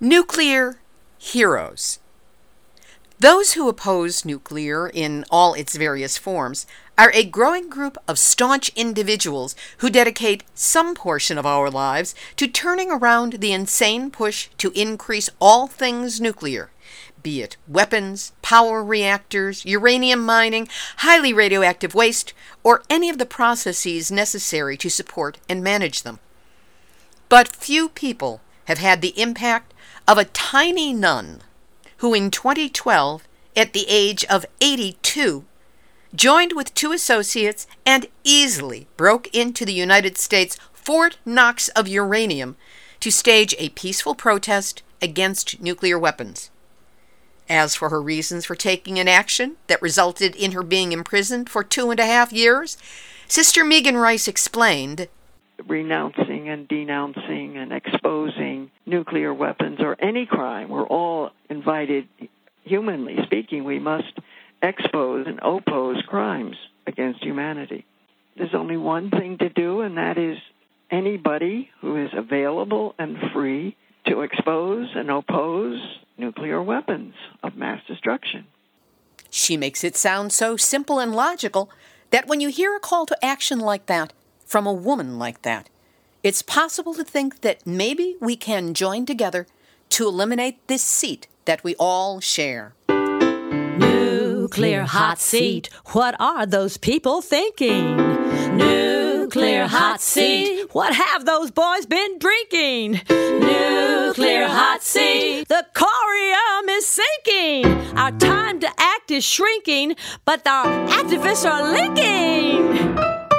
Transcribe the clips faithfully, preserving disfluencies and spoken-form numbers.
Nuclear heroes. Those who oppose nuclear in all its various forms are a growing group of staunch individuals who dedicate some portion of our lives to turning around the insane push to increase all things nuclear, be it weapons, power reactors, uranium mining, highly radioactive waste, or any of the processes necessary to support and manage them. But few people have had the impact of a tiny nun who in twenty twelve, at the age of eighty-two, joined with two associates and easily broke into the United States Fort Knox of uranium to stage a peaceful protest against nuclear weapons. As for her reasons for taking an action that resulted in her being imprisoned for two and a half years, Sister Megan Rice explained, renouncing and denouncing and exposing nuclear weapons or any crime. We're all invited, humanly speaking, we must expose and oppose crimes against humanity. There's only one thing to do, and that is anybody who is available and free to expose and oppose nuclear weapons of mass destruction. She makes it sound so simple and logical that when you hear a call to action like that, from a woman like that, it's possible to think that maybe we can join together to eliminate this seat that we all share. Nuclear hot seat, what are those people thinking? Nuclear hot seat, what have those boys been drinking? Nuclear hot seat, the corium is sinking. Our time to act is shrinking, but our activists are linking.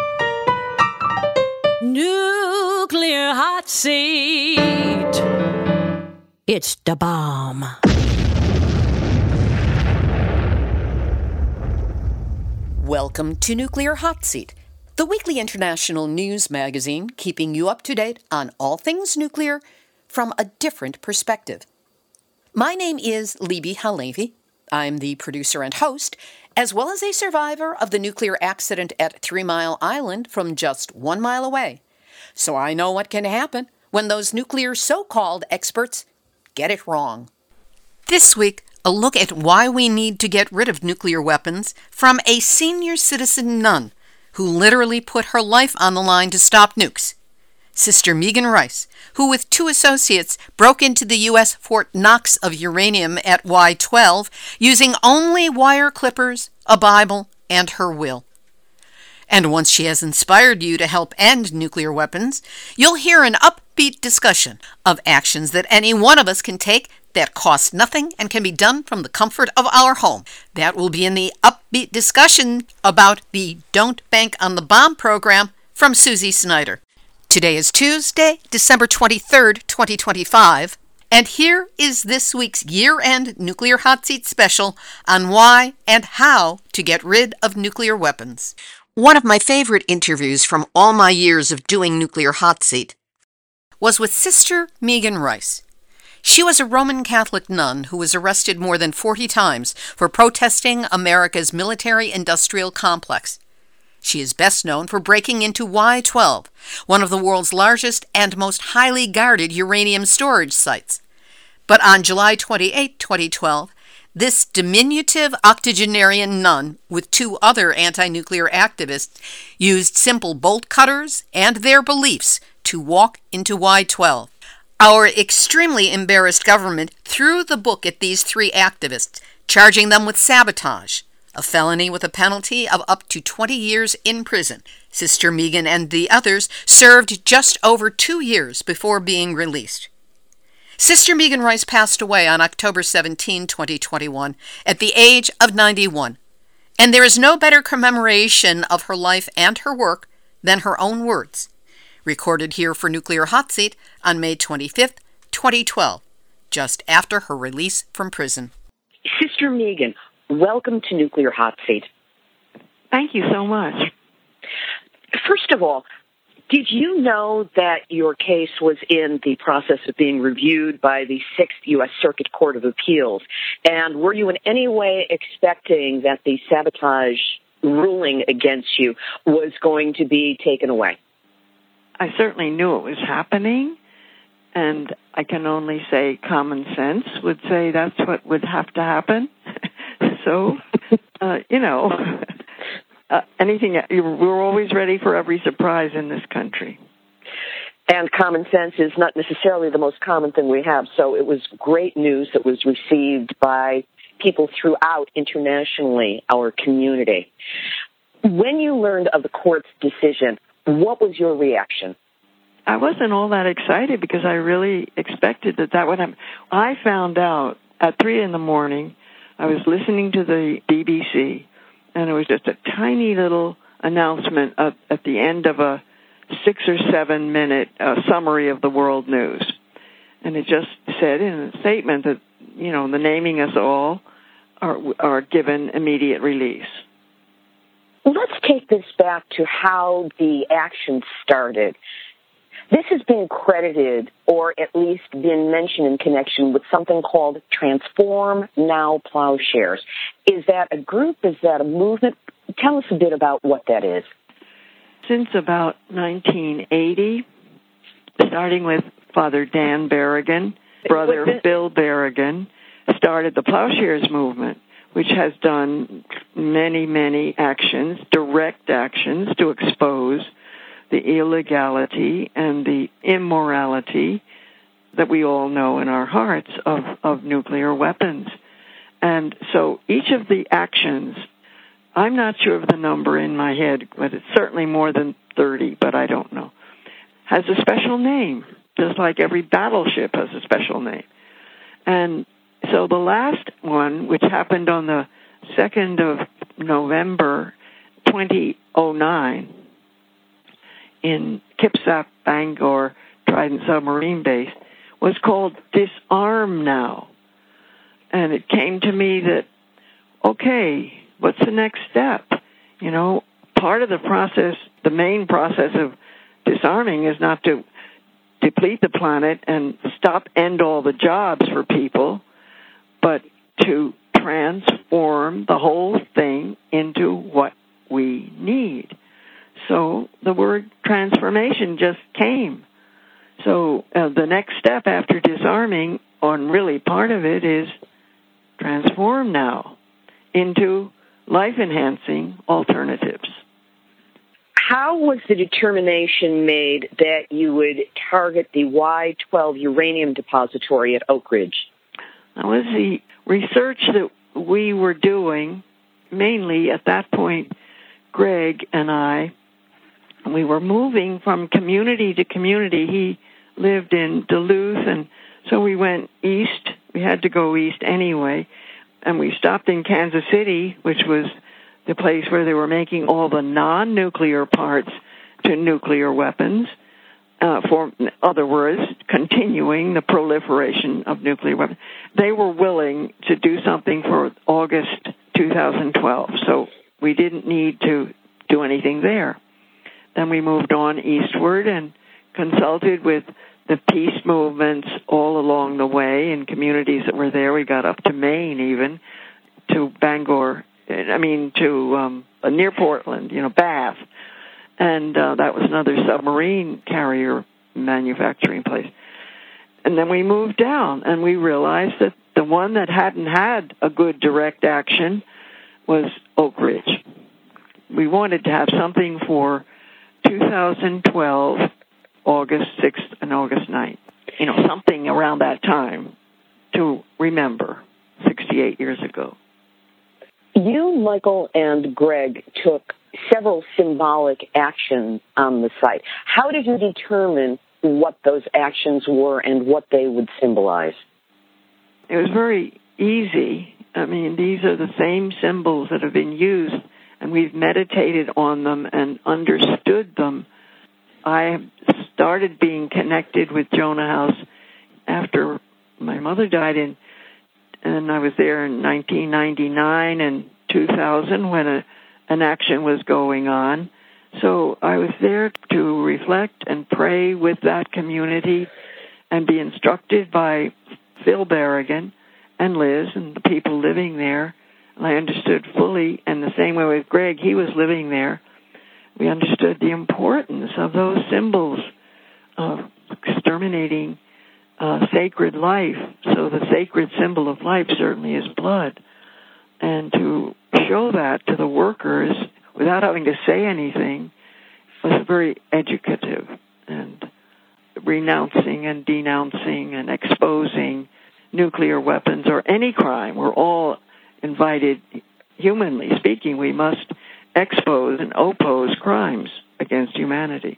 Nuclear hot seat. It's the bomb. Welcome to Nuclear Hot Seat, the weekly international news magazine keeping you up to date on all things nuclear from a different perspective. My name is Libby Halevi. I'm the producer and host, as well as a survivor of the nuclear accident at Three Mile Island from just one mile away. So I know what can happen when those nuclear so-called experts get it wrong. This week, a look at why we need to get rid of nuclear weapons from a senior citizen nun who literally put her life on the line to stop nukes. Sister Megan Rice, who with two associates broke into the U S Fort Knox of uranium at Y twelve using only wire clippers, a Bible, and her will. And once she has inspired you to help end nuclear weapons, you'll hear an upbeat discussion of actions that any one of us can take that cost nothing and can be done from the comfort of our home. That will be in the upbeat discussion about the Don't Bank on the Bomb program from Susie Snyder. Today is Tuesday, December twenty-third, twenty twenty-five, and here is this week's year-end Nuclear Hot Seat special on why and how to get rid of nuclear weapons. One of my favorite interviews from all my years of doing Nuclear Hot Seat was with Sister Megan Rice. She was a Roman Catholic nun who was arrested more than forty times for protesting America's military-industrial complex. She is best known for breaking into Y twelve, one of the world's largest and most highly guarded uranium storage sites. But on July twenty-eighth, twenty twelve, this diminutive octogenarian nun with two other anti-nuclear activists used simple bolt cutters and their beliefs to walk into Y twelve. Our extremely embarrassed government threw the book at these three activists, charging them with sabotage, a felony with a penalty of up to twenty years in prison. Sister Megan and the others served just over two years before being released. Sister Megan Rice passed away on October seventeenth, twenty twenty-one, at the age of ninety-one, and there is no better commemoration of her life and her work than her own words, recorded here for Nuclear Hot Seat on May twenty-fifth, twenty twelve, just after her release from prison. Sister Megan, welcome to Nuclear Hot Seat. Thank you so much. First of all, did you know that your case was in the process of being reviewed by the Sixth U S Circuit Court of Appeals? And were you in any way expecting that the sabotage ruling against you was going to be taken away? I certainly knew it was happening, And I can only say common sense would say that's what would have to happen. So, uh, you know, uh, anything, we're always ready for every surprise in this country. And common sense is not necessarily the most common thing we have. So it was great news that was received by people throughout internationally, our community. When you learned of the court's decision, what was your reaction? I wasn't all that excited because I really expected that that would happen. I found out at three in the morning, I was listening to the B B C, and it was just a tiny little announcement at, at the end of a six or seven minute uh, summary of the world news. And it just said in a statement that, you know, the naming us all are, are given immediate release. Let's take this back to how the action started. This has been credited, or at least been mentioned in connection with something called Transform Now Plowshares. Is that a group? Is that a movement? Tell us a bit about what that is. Since about nineteen eighty, starting with Father Dan Berrigan, brother Bill Berrigan, started the Plowshares movement, which has done many, many actions, direct actions to expose the illegality and the immorality that we all know in our hearts of, of nuclear weapons. And so each of the actions, I'm not sure of the number in my head, but it's certainly more than thirty, but I don't know, has a special name, just like every battleship has a special name. And so the last one, which happened on the second of November, twenty oh nine, in Kipsap, Bangor, Trident Submarine Base, was called Disarm Now. And it came to me that, okay, what's the next step? You know, part of the process, the main process of disarming is not to deplete the planet and stop, end all the jobs for people, but to transform the whole thing into what we need. So the word transformation just came. So uh, the next step after disarming, and really part of it, is transform now into life-enhancing alternatives. How was the determination made that you would target the Y twelve uranium depository at Oak Ridge? That was the research that we were doing, mainly at that point, Greg and I. We were moving from community to community. He lived in Duluth, and so we went east. We had to go east anyway, and we stopped in Kansas City, which was the place where they were making all the non-nuclear parts to nuclear weapons. Uh, for in other words, continuing the proliferation of nuclear weapons. They were willing to do something for August two thousand twelve, so we didn't need to do anything there. Then we moved on eastward and consulted with the peace movements all along the way in communities that were there. We got up to Maine even, to Bangor, I mean to um, near Portland, you know, Bath. And uh, that was another submarine carrier manufacturing place. And then we moved down, and we realized that the one that hadn't had a good direct action was Oak Ridge. We wanted to have something for two thousand twelve, August sixth and August ninth. You know, something around that time to remember sixty-eight years ago. You, Michael, and Greg took several symbolic actions on the site. How did you determine what those actions were and what they would symbolize? It was very easy. I mean, these are the same symbols that have been used, and we've meditated on them and understood them. I started being connected with Jonah House after my mother died, in, and I was there in nineteen ninety-nine and two thousand when a, an action was going on. So I was there to reflect and pray with that community and be instructed by Phil Berrigan and Liz and the people living there. And I understood fully, and the same way with Greg, he was living there. We understood the importance of those symbols of exterminating uh, sacred life. So the sacred symbol of life certainly is blood. And to show that to the workers without having to say anything was very educative, and renouncing and denouncing and exposing nuclear weapons or any crime. We're all invited, humanly speaking, we must expose and oppose crimes against humanity.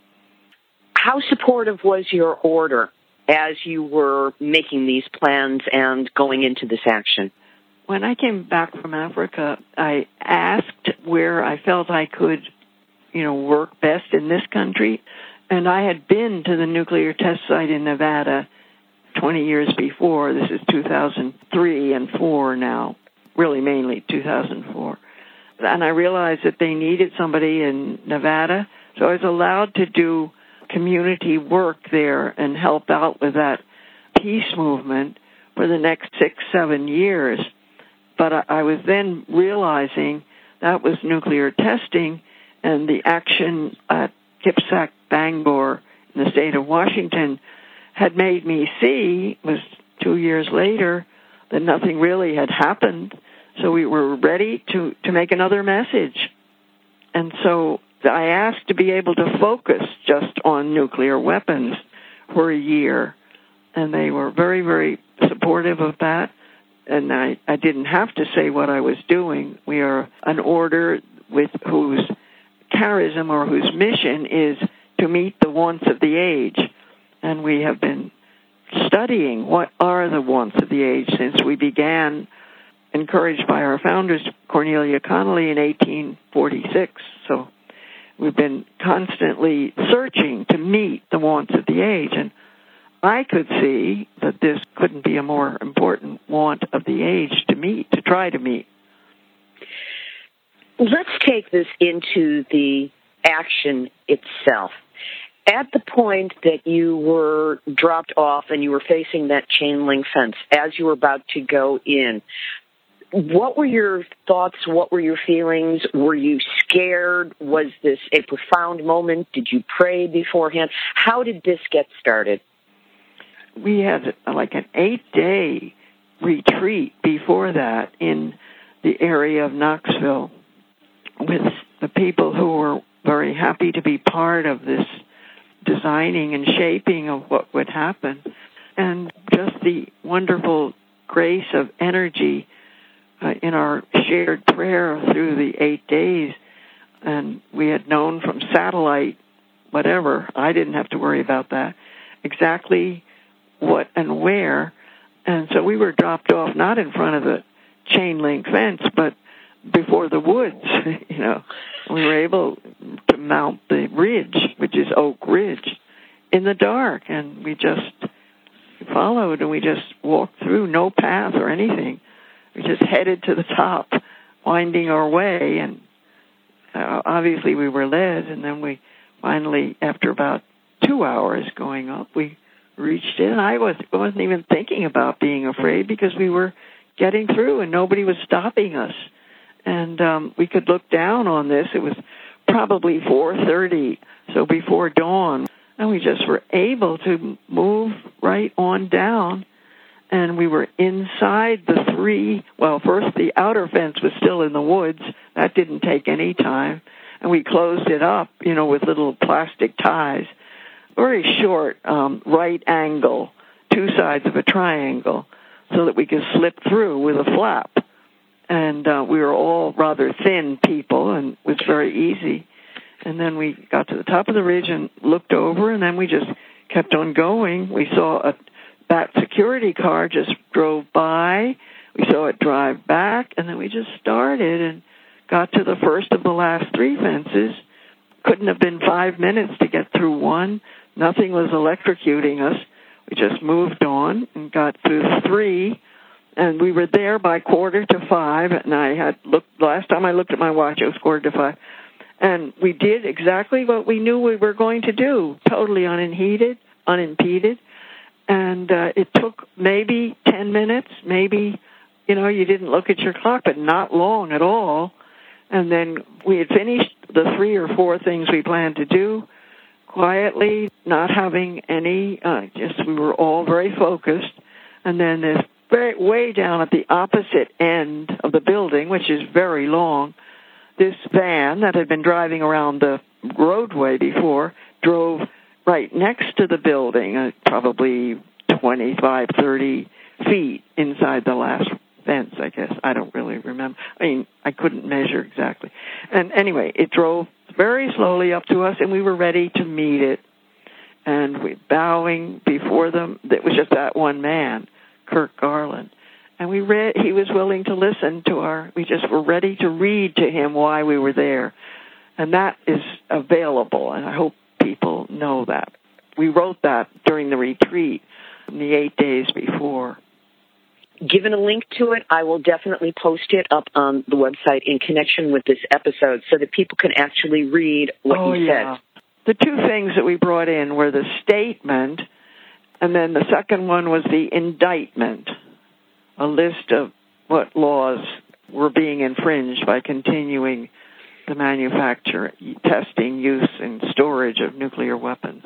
How supportive was your order as you were making these plans and going into this action? When I came back from Africa, I asked where I felt I could, you know, work best in this country. And I had been to the nuclear test site in Nevada twenty years before. This is two thousand three and four now, really mainly two thousand four. And I realized that they needed somebody in Nevada. So I was allowed to do community work there and help out with that peace movement for the next six, seven years. But I was then realizing that was nuclear testing, and the action at Kipsack Bangor in the state of Washington had made me see, was two years later, that nothing really had happened. So we were ready to, to make another message. And so I asked to be able to focus just on nuclear weapons for a year. And they were very, very supportive of that. And I, I didn't have to say what I was doing. We are an order with whose charism or whose mission is to meet the wants of the age. And we have been studying what are the wants of the age since we began, encouraged by our founders, Cornelia Connolly, in eighteen forty-six. So we've been constantly searching to meet the wants of the age. And I could see that this couldn't be a more important want of the age to meet, to try to meet. Let's take this into the action itself. At the point that you were dropped off and you were facing that chain link fence, as you were about to go in, what were your thoughts? What were your feelings? Were you scared? Was this a profound moment? Did you pray beforehand? How did this get started? We had like an eight-day retreat before that in the area of Knoxville with the people who were very happy to be part of this designing and shaping of what would happen, and just the wonderful grace of energy uh, in our shared prayer through the eight days. And we had known from satellite, whatever, I didn't have to worry about that, exactly what and where. And so we were dropped off not in front of the chain link fence, but before the woods. You know, we were able to mount the ridge, which is Oak Ridge, in the dark, and we just followed and we just walked through, no path or anything. We just headed to the top, winding our way, and uh, obviously we were led, and then we finally, after about two hours going up, we reached in. I was, wasn't even thinking about being afraid because we were getting through and nobody was stopping us. And um, we could look down on this. It was probably four thirty, so before dawn. And we just were able to move right on down. And we were inside the three, well, first the outer fence was still in the woods. That didn't take any time. And we closed it up, you know, with little plastic ties. Very short, um, right angle, two sides of a triangle, so that we could slip through with a flap. And uh, we were all rather thin people, and it was very easy. And then we got to the top of the ridge and looked over, and then we just kept on going. We saw a that security car just drove by. We saw it drive back, and then we just started and got to the first of the last three fences. Couldn't have been five minutes to get through one. Nothing was electrocuting us. We just moved on and got through the three. And we were there by quarter to five, and I had looked, last time I looked at my watch, it was quarter to five. And we did exactly what we knew we were going to do, totally unheeded, unimpeded. And uh, it took maybe ten minutes, maybe, you know, you didn't look at your clock, but not long at all. And then we had finished the three or four things we planned to do. quietly, not having any, uh, just we were all very focused. And then this very, way down at the opposite end of the building, which is very long, this van that had been driving around the roadway before drove right next to the building, uh, probably twenty-five, thirty feet inside the last fence, I guess. I don't really remember. I mean, I couldn't measure exactly. And anyway, it drove very slowly up to us, and we were ready to meet it. And we bowing before them. It was just that one man, Kirk Garland. And we read, he was willing to listen to our, we just were ready to read to him why we were there. And that is available, and I hope people know that. We wrote that during the retreat, in the eight days before. Given a link to it, I will definitely post it up on the website in connection with this episode so that people can actually read what oh, you yeah. said. The two things that we brought in were the statement, and then the second one was the indictment, a list of what laws were being infringed by continuing the manufacture, testing, use, and storage of nuclear weapons.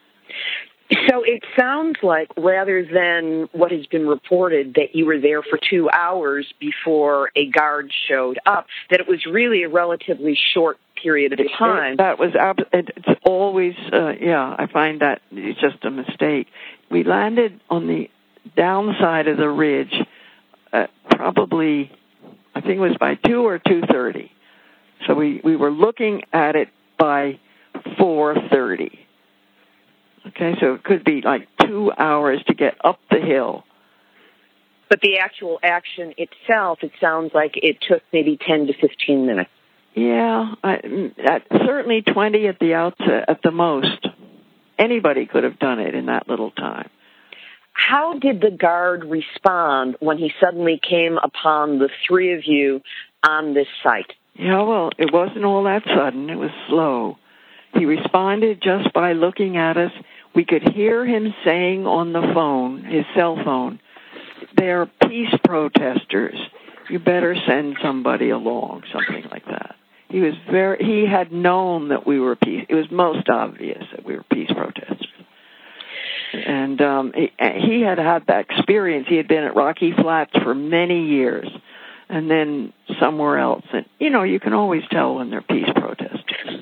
So it sounds like, rather than what has been reported, that you were there for two hours before a guard showed up, that it was really a relatively short period of time. It, that was, it's always, uh, yeah, I find that it's just a mistake. We landed on the downside of the ridge, uh, probably, I think it was by two or two thirty. So we, we were looking at it by four thirty. Okay, so it could be like two hours to get up the hill. But the actual action itself, it sounds like it took maybe ten to fifteen minutes. Yeah, I, at, certainly twenty at the outset, at the most. Anybody could have done it in that little time. How did the guard respond when he suddenly came upon the three of you on this site? Yeah, well, it wasn't all that sudden. It was slow. He responded just by looking at us. We could hear him saying on the phone, his cell phone, they're peace protesters. You better send somebody along, something like that. He was very, he had known that we were peace. It was most obvious that we were peace protesters. And um, he, he had had that experience. He had been at Rocky Flats for many years and then somewhere else. And, you know, you can always tell when they're peace protesters.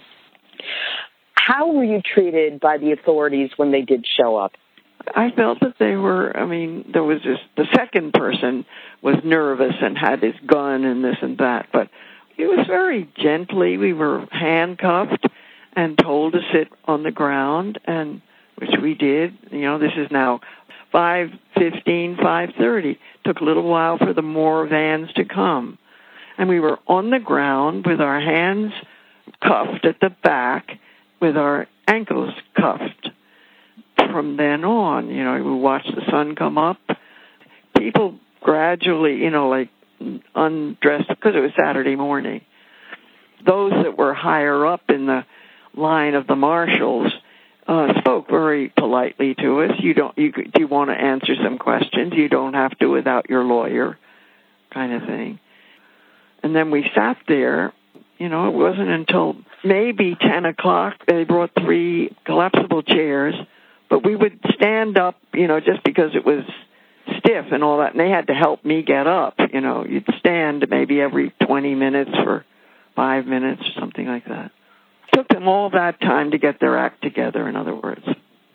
How were you treated by the authorities when they did show up? I felt that they were, I mean, there was this, the second person was nervous and had his gun and this and that, but it was very gently. We were handcuffed and told to sit on the ground, and which we did. You know, this is now five fifteen, five thirty. Took a little while for the more vans to come. And we were on the ground with our hands cuffed at the back, with our ankles cuffed. From then on, you know, we watched the sun come up. People gradually, you know, like undressed, because it was Saturday morning. Those that were higher up in the line of the marshals uh, spoke very politely to us. You don't, you, do you want to answer some questions? You don't have to without your lawyer, kind of thing. And then we sat there. You know, it wasn't until maybe ten o'clock they brought three collapsible chairs, but we would stand up, you know, just because it was stiff and all that, and they had to help me get up. You know, you'd stand maybe every twenty minutes for five minutes or something like that. It took them all that time to get their act together, in other words.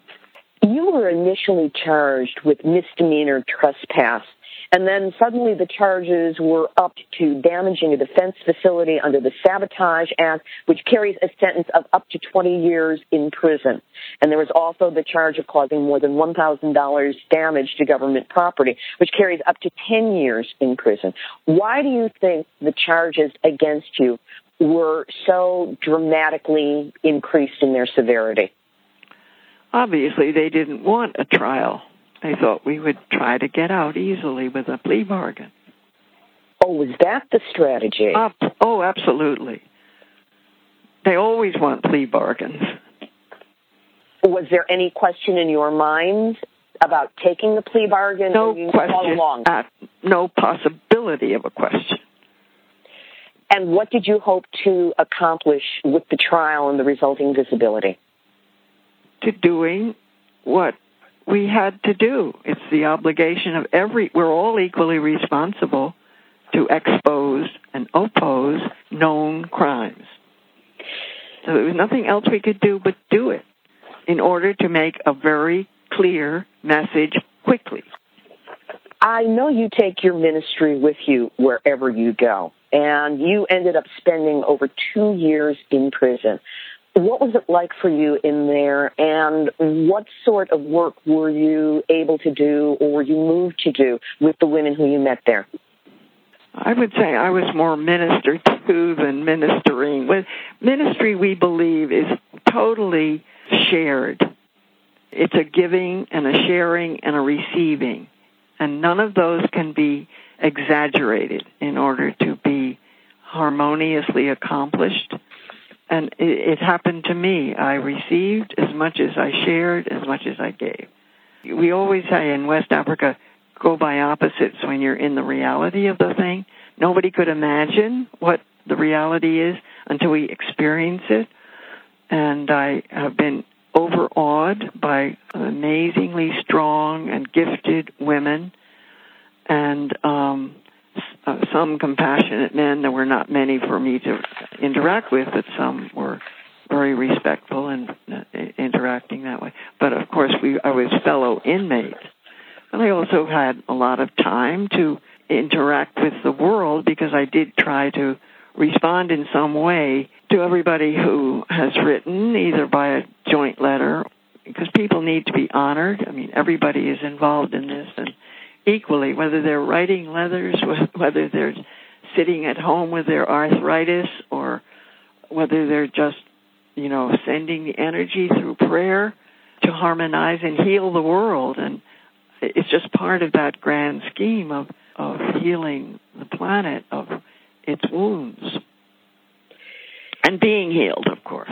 You were initially charged with misdemeanor trespass, and then suddenly the charges were upped to damaging a defense facility under the Sabotage Act, which carries a sentence of up to twenty years in prison. And there was also the charge of causing more than one thousand dollars damage to government property, which carries up to ten years in prison. Why do you think the charges against you were so dramatically increased in their severity? Obviously, they didn't want a trial. They thought we would try to get out easily with a plea bargain. Oh, was that the strategy? Uh, oh, absolutely. They always want plea bargains. Was there any question in your mind about taking the plea bargain? No you question. Along? Uh, no possibility of a question. And what did you hope to accomplish with the trial and the resulting visibility? to doing what we had to do. It's the obligation of every, we're all equally responsible to expose and oppose known crimes. So there was nothing else we could do but do it in order to make a very clear message quickly. I know you take your ministry with you wherever you go, and you ended up spending over two years in prison. What was it like for you in there, and what sort of work were you able to do or were you moved to do with the women who you met there? I would say I was more ministered to than ministering. With ministry, we believe, is totally shared. It's a giving and a sharing and a receiving, and none of those can be exaggerated in order to be harmoniously accomplished. And it, it happened to me. I received as much as I shared, as much as I gave. We always say in West Africa, go by opposites when you're in the reality of the thing. Nobody could imagine what the reality is until we experience it. And I have been overawed by amazingly strong and gifted women and um Uh, some compassionate men. There were not many for me to interact with, but some were very respectful and uh, interacting that way. But of course, we I was fellow inmates. And I also had a lot of time to interact with the world because I did try to respond in some way to everybody who has written, either by a joint letter, because people need to be honored. I mean, everybody is involved in this, and equally, whether they're writing letters, whether they're sitting at home with their arthritis, or whether they're just, you know, sending the energy through prayer to harmonize and heal the world. And it's just part of that grand scheme of, of healing the planet of its wounds. And being healed, of course.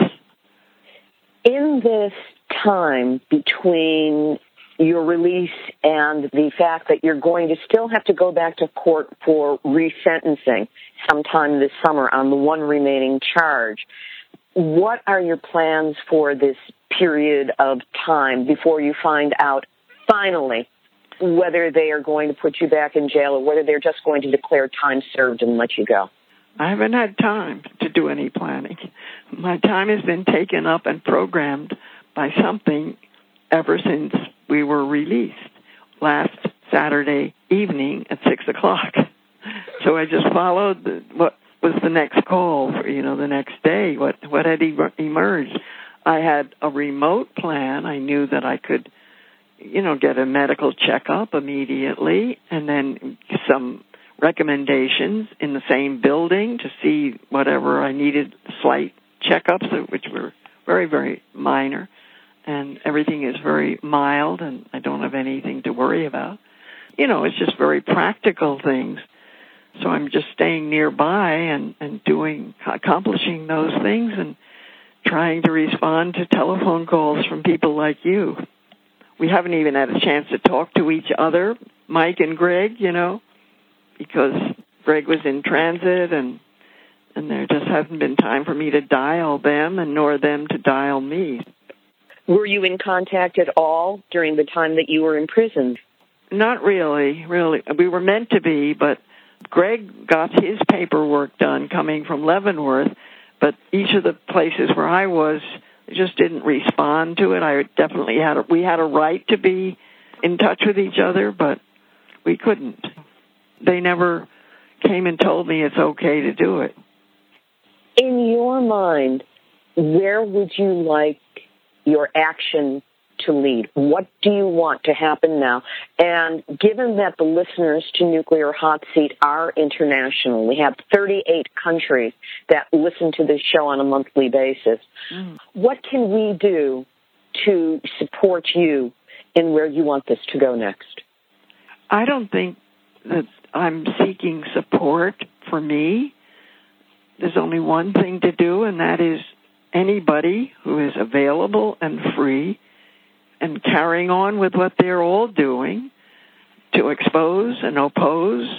In this time between your release and the fact that you're going to still have to go back to court for resentencing sometime this summer on the one remaining charge, what are your plans for this period of time before you find out finally whether they are going to put you back in jail or whether they're just going to declare time served and let you go? I haven't had time to do any planning. My time has been taken up and programmed by something ever since we were released last Saturday evening at six o'clock. So I just followed the, what was the next call, for, you know, the next day, what, what had emerged. I had a remote plan. I knew that I could, you know, get a medical checkup immediately and then some recommendations in the same building to see whatever I needed, slight checkups, which were very, very minor. And everything is very mild, and I don't have anything to worry about. You know, it's just very practical things. So I'm just staying nearby and, and doing, accomplishing those things and trying to respond to telephone calls from people like you. We haven't even had a chance to talk to each other, Mike and Greg, you know, because Greg was in transit, and and there just hasn't been time for me to dial them and nor them to dial me. Were you in contact at all during the time that you were in prison? Not really, really. We were meant to be, but Greg got his paperwork done coming from Leavenworth, but each of the places where I was just didn't respond to it. I definitely had a, we had a right to be in touch with each other, but we couldn't. They never came and told me it's okay to do it. In your mind, where would you like your action to lead? What do you want to happen now? And given that the listeners to Nuclear Hot Seat are international, we have thirty-eight countries that listen to this show on a monthly basis, mm. what can we do to support you in where you want this to go next? I don't think that I'm seeking support for me. There's only one thing to do, and that is anybody who is available and free and carrying on with what they're all doing to expose and oppose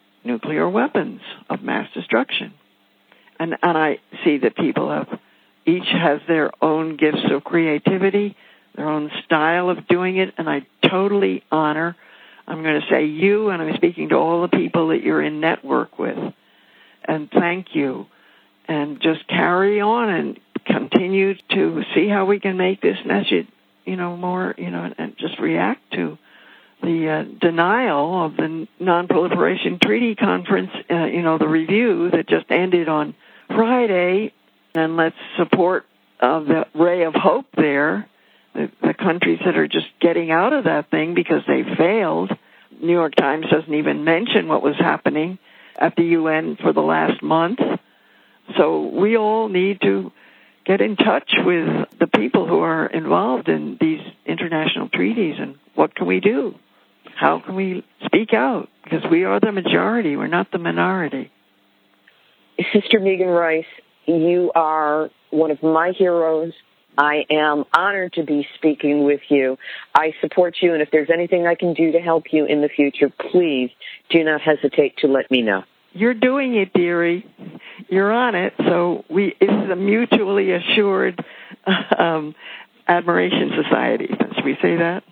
nuclear weapons of mass destruction. And, and I see that people have each has their own gifts of creativity, their own style of doing it, and I totally honor, I'm going to say you, and I'm speaking to all the people that you're in network with, and thank you. And just carry on and continue to see how we can make this message, you know, more, you know, and just react to the uh, denial of the Non-Proliferation Treaty Conference, uh, you know, the review that just ended on Friday. And let's support uh, the ray of hope there, the, the countries that are just getting out of that thing because they failed. New York Times doesn't even mention what was happening at the U N for the last month. So we all need to get in touch with the people who are involved in these international treaties, and what can we do? How can we speak out? Because we are the majority, we're not the minority. Sister Megan Rice, you are one of my heroes. I am honored to be speaking with you. I support you, and if there's anything I can do to help you in the future, please do not hesitate to let me know. You're doing it, dearie. You're on it. So we it is a mutually assured um, admiration society. Should we say that?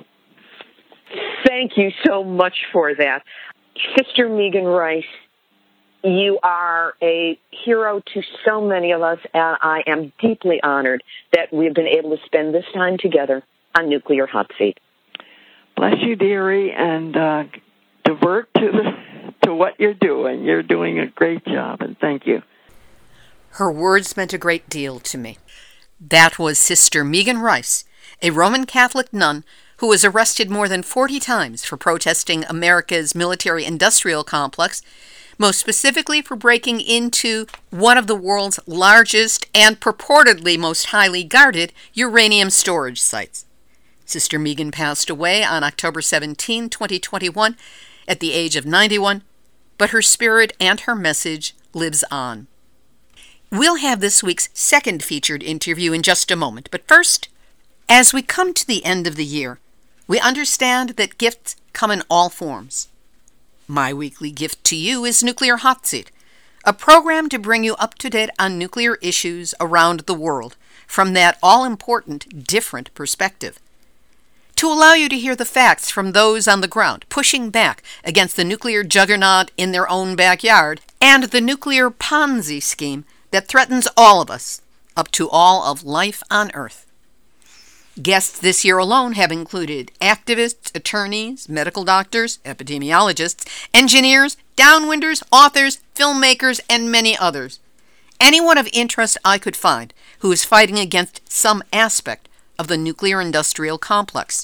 Thank you so much for that. Sister Megan Rice, you are a hero to so many of us, and I am deeply honored that we've been able to spend this time together on Nuclear Hot Seat. Bless you, dearie, and uh, divert to the to what you're doing. You're doing a great job, and thank you. Her words meant a great deal to me. That was Sister Megan Rice, a Roman Catholic nun who was arrested more than forty times for protesting America's military-industrial complex, most specifically for breaking into one of the world's largest and purportedly most highly guarded uranium storage sites. Sister Megan passed away on October seventeenth, twenty twenty-one, at the age of ninety-one, but her spirit and her message lives on. We'll have this week's second featured interview in just a moment, but first, as we come to the end of the year, we understand that gifts come in all forms. My weekly gift to you is Nuclear Hot Seat, a program to bring you up to date on nuclear issues around the world from that all-important, different perspective. To allow you to hear the facts from those on the ground pushing back against the nuclear juggernaut in their own backyard and the nuclear Ponzi scheme that threatens all of us, up to all of life on Earth. Guests this year alone have included activists, attorneys, medical doctors, epidemiologists, engineers, downwinders, authors, filmmakers, and many others. Anyone of interest I could find who is fighting against some aspect of the nuclear industrial complex.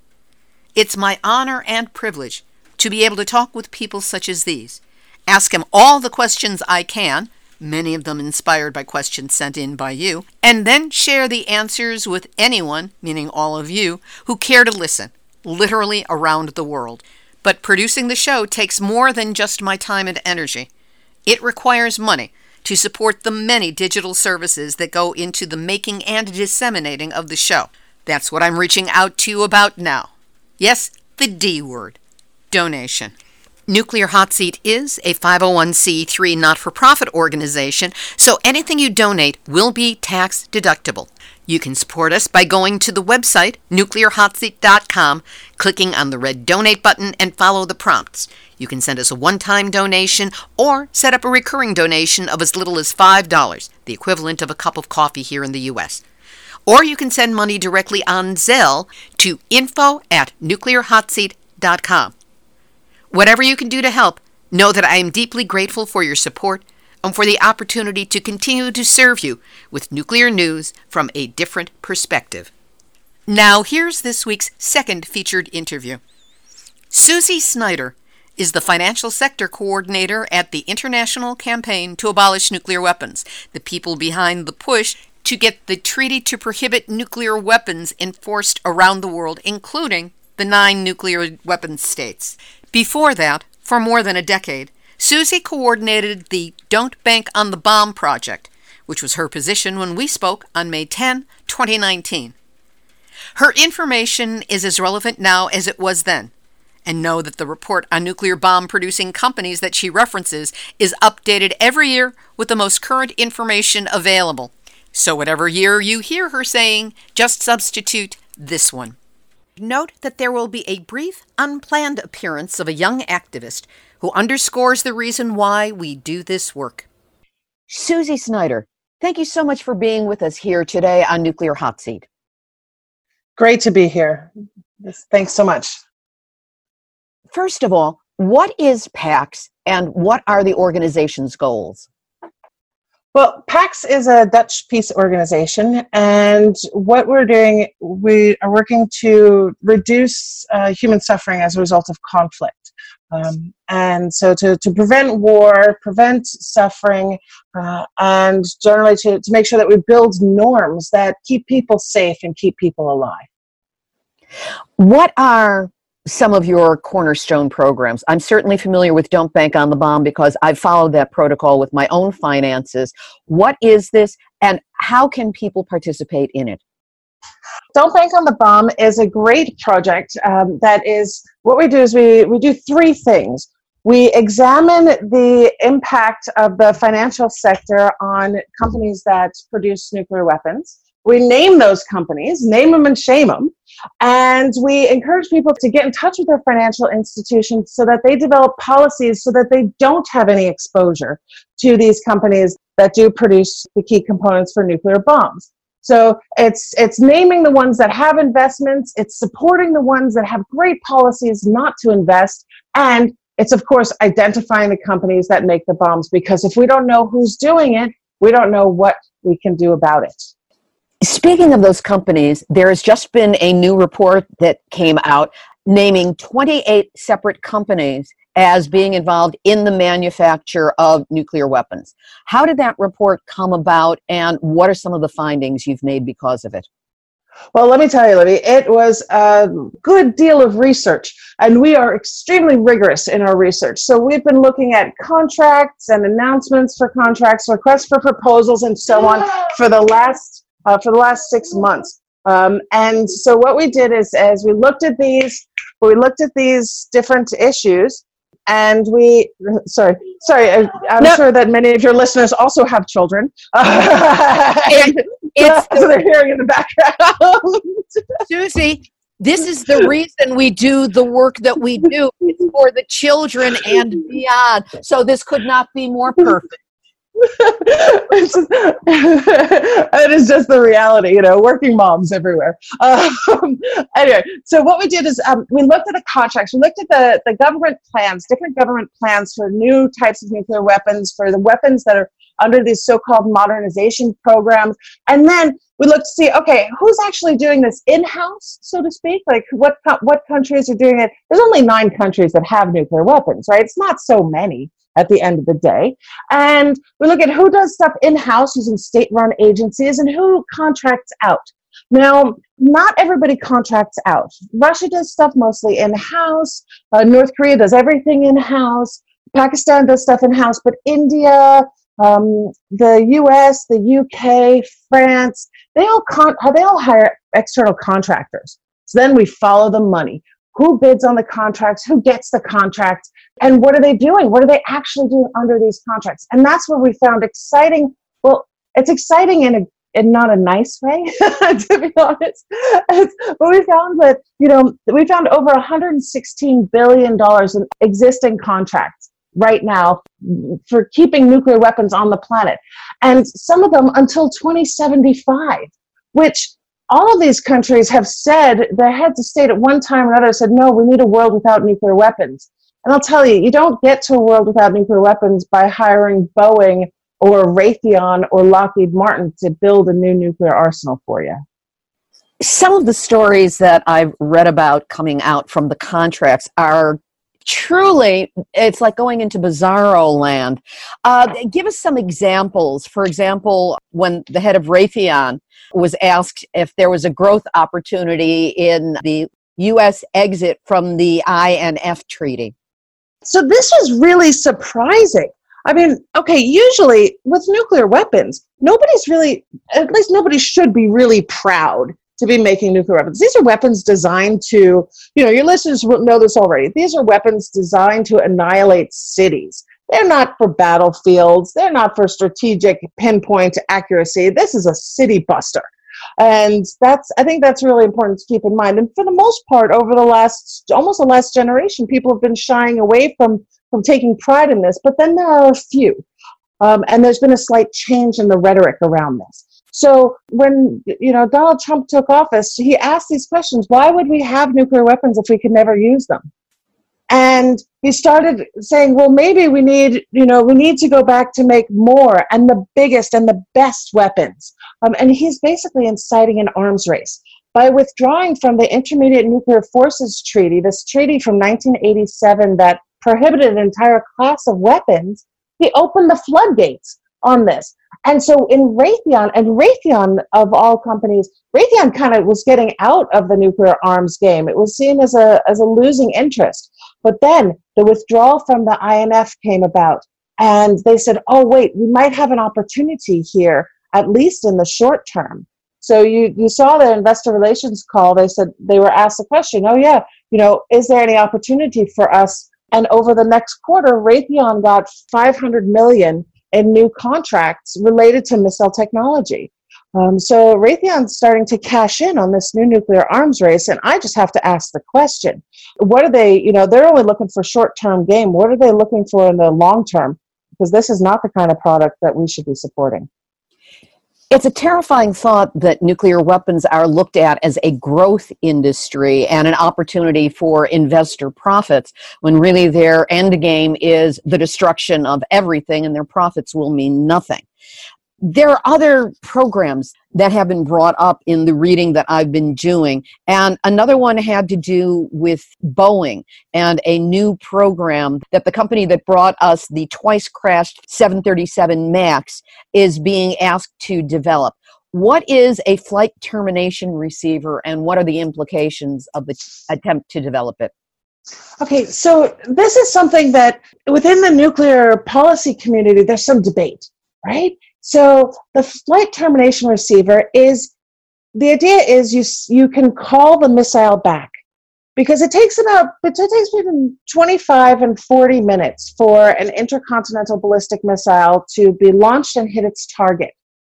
It's my honor and privilege to be able to talk with people such as these, ask them all the questions I can, many of them inspired by questions sent in by you, and then share the answers with anyone, meaning all of you, who care to listen, literally around the world. But producing the show takes more than just my time and energy. It requires money to support the many digital services that go into the making and disseminating of the show. That's what I'm reaching out to you about now. Yes, the D word, donation. Nuclear Hot Seat is a five oh one c three not-for-profit organization, so anything you donate will be tax deductible. You can support us by going to the website, nuclear hot seat dot com, clicking on the red donate button, and follow the prompts. You can send us a one-time donation or set up a recurring donation of as little as five dollars, the equivalent of a cup of coffee here in the U S Or you can send money directly on Zelle to info at nuclear hot seat dot com. Whatever you can do to help, know that I am deeply grateful for your support and for the opportunity to continue to serve you with nuclear news from a different perspective. Now, here's this week's second featured interview. Susie Snyder is the Financial Sector Coordinator at the International Campaign to Abolish Nuclear Weapons, the people behind the push to get the treaty to prohibit nuclear weapons enforced around the world, including the nine nuclear weapons states. Before that, for more than a decade, Susie coordinated the Don't Bank on the Bomb project, which was her position when we spoke on May tenth, twenty nineteen. Her information is as relevant now as it was then, and know that the report on nuclear bomb-producing companies that she references is updated every year with the most current information available. So whatever year you hear her saying, just substitute this one. Note that there will be a brief, unplanned appearance of a young activist who underscores the reason why we do this work. Susie Snyder, thank you so much for being with us here today on Nuclear Hot Seat. Great to be here. Thanks so much. First of all, what is PAX and what are the organization's goals? Well, PAX is a Dutch peace organization, and what we're doing, we are working to reduce uh, human suffering as a result of conflict. Um, and so to, to prevent war, prevent suffering, uh, and generally to, to make sure that we build norms that keep people safe and keep people alive. What are some of your cornerstone programs? I'm certainly familiar with Don't Bank on the Bomb because I've followed that protocol with my own finances. What is this and how can people participate in it? Don't Bank on the Bomb is a great project um, that is, what we do is we, we do three things. We examine the impact of the financial sector on companies that produce nuclear weapons. We name those companies, name them and shame them, and we encourage people to get in touch with their financial institutions so that they develop policies so that they don't have any exposure to these companies that do produce the key components for nuclear bombs. So it's it's naming the ones that have investments, it's supporting the ones that have great policies not to invest, and it's, of course, identifying the companies that make the bombs, because if we don't know who's doing it, we don't know what we can do about it. Speaking of those companies, there has just been a new report that came out naming twenty-eight separate companies as being involved in the manufacture of nuclear weapons. How did that report come about, and what are some of the findings you've made because of it? Well, let me tell you, Libby, it was a good deal of research, and we are extremely rigorous in our research. So we've been looking at contracts and announcements for contracts, requests for proposals, and so on for the last Uh, for the last six months. Um, and so what we did is, as we looked at these, we looked at these different issues, and we, sorry, sorry, I, I'm no. sure that many of your listeners also have children. and it's so they're hearing in the background. Susie, this is the reason we do the work that we do. It's for the children and beyond. So this could not be more perfect. It's just, it is just the reality, you know, working moms everywhere. Um, anyway, so what we did is um, we looked at the contracts, we looked at the, the government plans, different government plans for new types of nuclear weapons, for the weapons that are under these so-called modernization programs. And then we looked to see, okay, who's actually doing this in-house, so to speak? Like what, what countries are doing it? There's only nine countries that have nuclear weapons, right? It's not so many at the end of the day. And we look at who does stuff in-house using state-run agencies and who contracts out. Now, not everybody contracts out. Russia does stuff mostly in-house. Uh, North Korea does everything in-house. Pakistan does stuff in-house. But India, um, the U S, the U K, France, they all con- they all hire external contractors. So then we follow the money. Who bids on the contracts? Who gets the contracts? And what are they doing? What are they actually doing under these contracts? And that's where we found exciting. Well, it's exciting in a in not a nice way, to be honest. It's, but we found that, you know, we found over one hundred sixteen billion dollars in existing contracts right now for keeping nuclear weapons on the planet. And some of them until twenty seventy-five, which all of these countries have said, their heads of state at one time or another said, no, we need a world without nuclear weapons. And I'll tell you, you don't get to a world without nuclear weapons by hiring Boeing or Raytheon or Lockheed Martin to build a new nuclear arsenal for you. Some of the stories that I've read about coming out from the contracts are truly, it's like going into bizarro land. Uh, give us some examples. For example, when the head of Raytheon was asked if there was a growth opportunity in the U S exit from the I N F treaty. So this was really surprising. I mean, okay, usually with nuclear weapons, nobody's really, at least nobody should be really proud to be making nuclear weapons. These are weapons designed to, you know, your listeners will know this already. These are weapons designed to annihilate cities. They're not for battlefields. They're not for strategic pinpoint accuracy. This is a city buster. And that's, I think that's really important to keep in mind. And for the most part, over the last, almost the last generation, people have been shying away from, from taking pride in this. But then there are a few. Um, and there's been a slight change in the rhetoric around this. So when, you know, Donald Trump took office, he asked these questions. Why would we have nuclear weapons if we could never use them? And he started saying, well, maybe we need, you know, we need to go back to make more and the biggest and the best weapons. Um, and he's basically inciting an arms race. By withdrawing from the Intermediate Nuclear Forces Treaty, this treaty from nineteen eighty-seven that prohibited an entire class of weapons, he opened the floodgates on this. And so in Raytheon, and Raytheon of all companies, Raytheon kind of was getting out of the nuclear arms game. It was seen as a as a losing interest. But then the withdrawal from the I N F came about, and they said, oh, wait, we might have an opportunity here, at least in the short term. So you, you saw the investor relations call. They said they were asked the question, oh, yeah, you know, is there any opportunity for us? And over the next quarter, Raytheon got five hundred million dollars in new contracts related to missile technology. Um, so Raytheon's starting to cash in on this new nuclear arms race. And I just have to ask the question, what are they, you know, they're only looking for short-term game. What are they looking for in the long term? Because this is not the kind of product that we should be supporting. It's a terrifying thought that nuclear weapons are looked at as a growth industry and an opportunity for investor profits, when really their end game is the destruction of everything and their profits will mean nothing. There are other programs that have been brought up in the reading that I've been doing, and another one had to do with Boeing and a new program that the company that brought us the twice-crashed seven thirty-seven MAX is being asked to develop. What is a flight termination receiver, and what are the implications of the attempt to develop it? Okay, so this is something that within the nuclear policy community, there's some debate, right? So the flight termination receiver is, the idea is you you can call the missile back, because it takes about, it takes between twenty-five and forty minutes for an intercontinental ballistic missile to be launched and hit its target.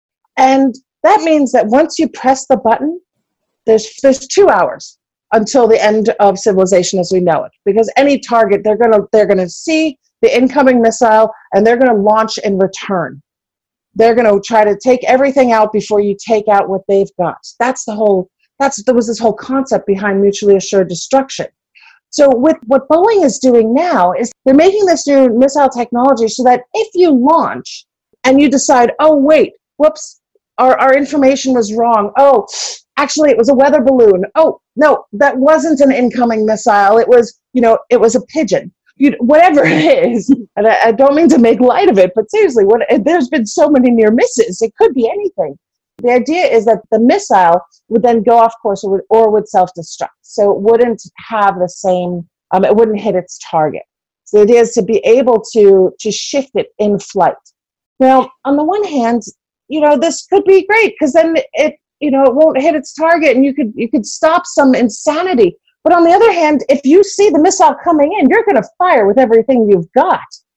And that means that once you press the button, there's there's two hours until the end of civilization as we know it, because any target, they're gonna they're gonna see the incoming missile and they're gonna launch in return. They're going to try to take everything out before you take out what they've got. That's the whole, that's, there was this whole concept behind mutually assured destruction. So with what Boeing is doing now is they're making this new missile technology so that if you launch and you decide, oh, wait, whoops, our, our information was wrong. Oh, actually, it was a weather balloon. Oh, no, that wasn't an incoming missile. It was, you know, it was a pigeon. You, whatever it is, and I, I don't mean to make light of it, but seriously, what, there's been so many near misses. It could be anything. The idea is that the missile would then go off course or would, or would self-destruct. So it wouldn't have the same, um, it wouldn't hit its target. So the idea is to be able to, to shift it in flight. Now, on the one hand, you know, this could be great because then it, you know, it won't hit its target and you could, you could stop some insanity. But on the other hand, if you see the missile coming in, you're going to fire with everything you've got.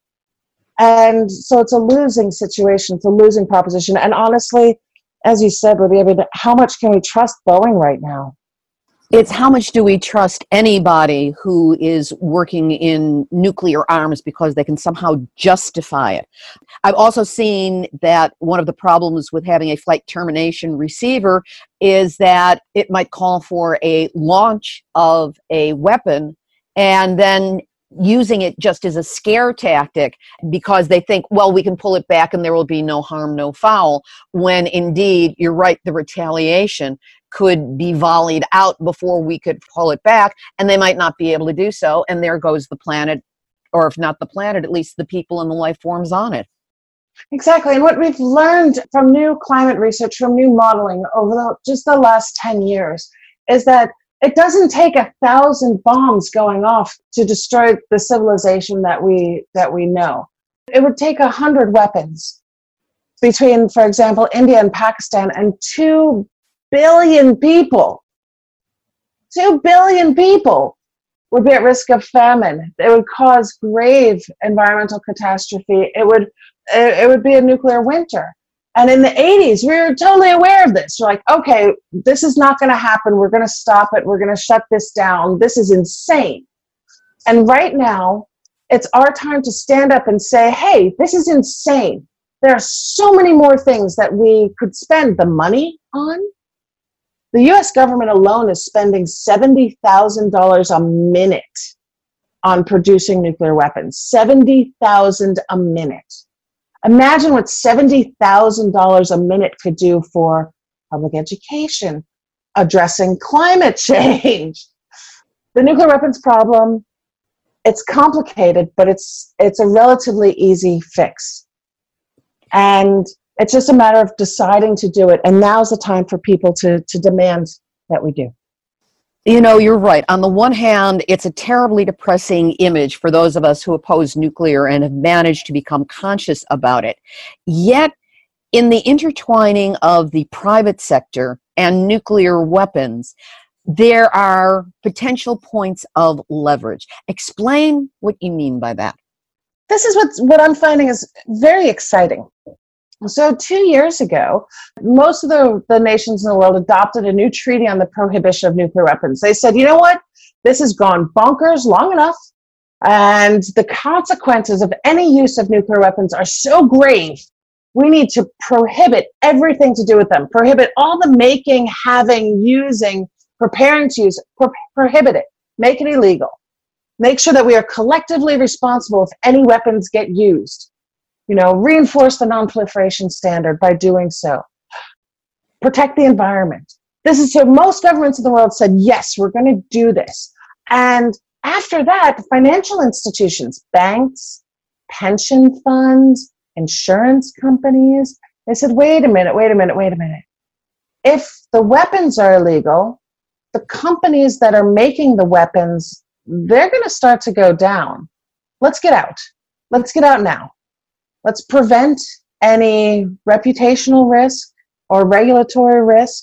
And so it's a losing situation. It's a losing proposition. And honestly, as you said, Libby, I mean, how much can we trust Boeing right now? It's how much do we trust anybody who is working in nuclear arms because they can somehow justify it. I've also seen that one of the problems with having a flight termination receiver is that it might call for a launch of a weapon and then using it just as a scare tactic because they think, well, we can pull it back and there will be no harm, no foul, when indeed, you're right, the retaliation could be volleyed out before we could pull it back, and they might not be able to do so, and there goes the planet, or if not the planet, at least the people and the life forms on it. Exactly, and what we've learned from new climate research, from new modeling over the, just the last ten years, is that it doesn't take a thousand bombs going off to destroy the civilization that we that we know. It would take a hundred weapons between, for example, India and Pakistan, and two billion people. Two billion people would be at risk of famine. It would cause grave environmental catastrophe. It would, it, it would be a nuclear winter. And in the eighties, we were totally aware of this. We're like, okay, this is not going to happen. We're going to stop it. We're going to shut this down. This is insane. And right now, it's our time to stand up and say, hey, this is insane. There are so many more things that we could spend the money on. The U S government alone is spending seventy thousand dollars a minute on producing nuclear weapons. seventy thousand dollars a minute. Imagine what seventy thousand dollars a minute could do for public education, addressing climate change. The nuclear weapons problem, it's complicated, but it's it's a relatively easy fix. And it's just a matter of deciding to do it. And now's the time for people to, to demand that we do. You know, you're right. On the one hand, it's a terribly depressing image for those of us who oppose nuclear and have managed to become conscious about it. Yet, in the intertwining of the private sector and nuclear weapons, there are potential points of leverage. Explain what you mean by that. This is what, what I'm finding is very exciting. So two years ago, most of the, the nations in the world adopted a new treaty on the prohibition of nuclear weapons. They said, you know what? This has gone bonkers long enough, and the consequences of any use of nuclear weapons are so grave, we need to prohibit everything to do with them, prohibit all the making, having, using, preparing to use, pro- prohibit it, make it illegal. Make sure that we are collectively responsible if any weapons get used. You know, reinforce the non-proliferation standard by doing so. Protect the environment. This is so most governments in the world said, yes, we're going to do this. And after that, financial institutions, banks, pension funds, insurance companies, they said, wait a minute, wait a minute, wait a minute. If the weapons are illegal, the companies that are making the weapons, they're going to start to go down. Let's get out. Let's get out now. Let's prevent any reputational risk or regulatory risk.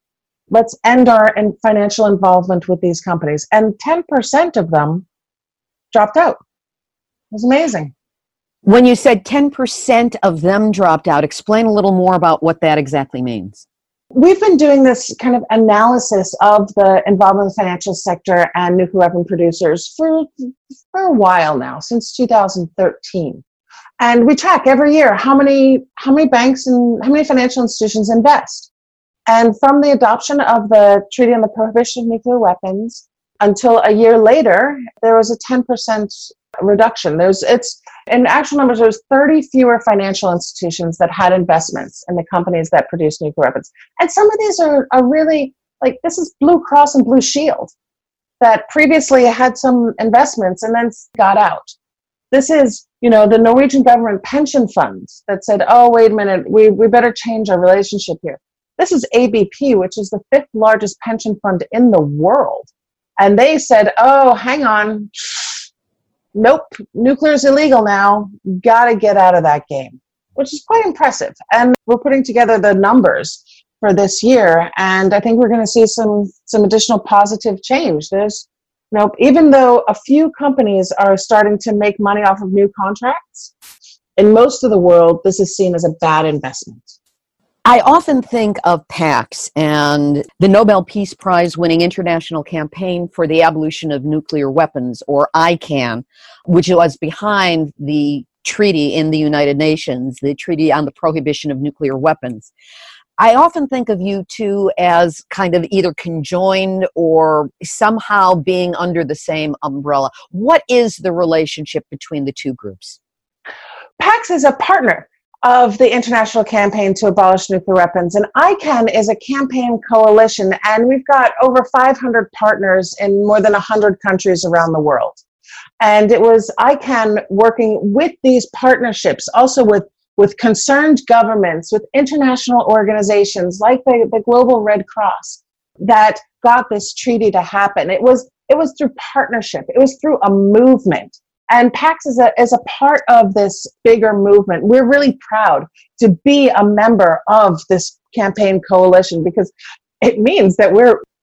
Let's end our in financial involvement with these companies. And ten percent of them dropped out. It was amazing. When you said ten percent of them dropped out, explain a little more about what that exactly means. We've been doing this kind of analysis of the involvement of the financial sector and nuclear weapon producers for, for a while now, since two thousand thirteen. And we track every year how many how many banks and how many financial institutions invest. And from the adoption of the Treaty on the Prohibition of Nuclear Weapons until a year later, there was a ten percent reduction. There's it's in actual numbers, there's thirty fewer financial institutions that had investments in the companies that produce nuclear weapons. And some of these are, are really, like, this is Blue Cross and Blue Shield that previously had some investments and then got out. This is, you know, the Norwegian government pension funds that said, oh, wait a minute, we, we better change our relationship here. This is A B P, which is the fifth largest pension fund in the world. And they said, oh, hang on. Nope, nuclear is illegal now. Got to get out of that game, which is quite impressive. And we're putting together the numbers for this year, and I think we're going to see some some additional positive change. There's, you know, even though a few companies are starting to make money off of new contracts, in most of the world, this is seen as a bad investment. I often think of PAX and the Nobel Peace Prize winning International Campaign for the Abolition of Nuclear Weapons, or I CAN, which was behind the treaty in the United Nations, the Treaty on the Prohibition of Nuclear Weapons. I often think of you two as kind of either conjoined or somehow being under the same umbrella. What is the relationship between the two groups? PAX is a partner of the International Campaign to Abolish Nuclear Weapons, and I CAN is a campaign coalition, and we've got over five hundred partners in more than one hundred countries around the world. And it was I CAN working with these partnerships, also with with concerned governments, with international organizations like the, the Global Red Cross, that got this treaty to happen. It was it was through partnership. It was through a movement. And PAX is a, is a part of this bigger movement. We're really proud to be a member of this campaign coalition because it means that we're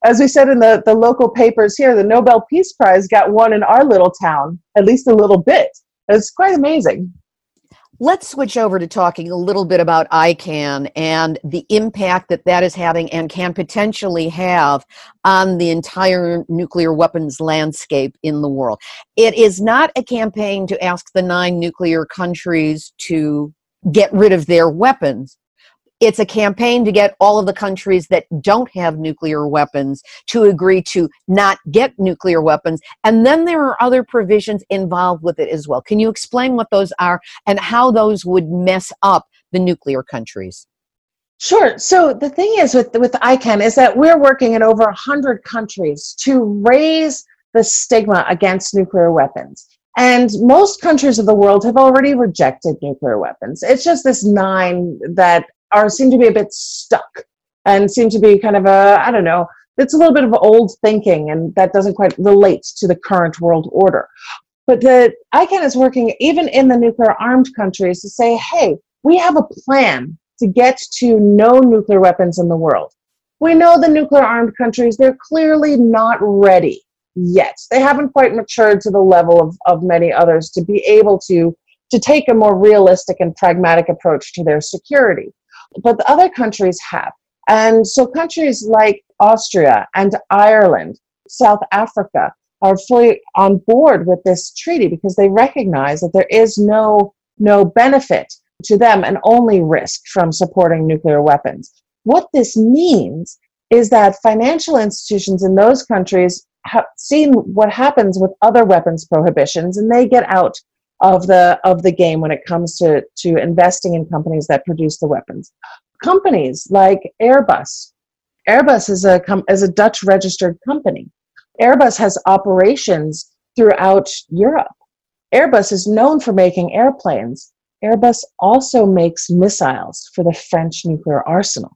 as we said in the, the local papers here, the Nobel Peace Prize got won in our little town, at least a little bit. It's quite amazing. Let's switch over to talking a little bit about ICAN and the impact that that is having and can potentially have on the entire nuclear weapons landscape in the world. It is not a campaign to ask the nine nuclear countries to get rid of their weapons. It's a campaign to get all of the countries that don't have nuclear weapons to agree to not get nuclear weapons. And then there are other provisions involved with it as well. Can you explain what those are and how those would mess up the nuclear countries? Sure. So the thing is with, with ICAN is that we're working in over one hundred countries to raise the stigma against nuclear weapons. And most countries of the world have already rejected nuclear weapons. It's just this nine that are seem to be a bit stuck and seem to be kind of a, I don't know, it's a little bit of old thinking, and that doesn't quite relate to the current world order. But the ICAN is working even in the nuclear armed countries to say, hey, we have a plan to get to no nuclear weapons in the world. We know the nuclear armed countries, they're clearly not ready yet. They haven't quite matured to the level of, of many others to be able to, to take a more realistic and pragmatic approach to their security. But the other countries have. And so countries like Austria and Ireland, South Africa, are fully on board with this treaty because they recognize that there is no, no benefit to them and only risk from supporting nuclear weapons. What this means is that financial institutions in those countries have seen what happens with other weapons prohibitions, and they get out of the of the game when it comes to, to investing in companies that produce the weapons. Companies like Airbus. Airbus is a com- is a Dutch registered company. Airbus has operations throughout Europe. Airbus is known for making airplanes. Airbus also makes missiles for the French nuclear arsenal.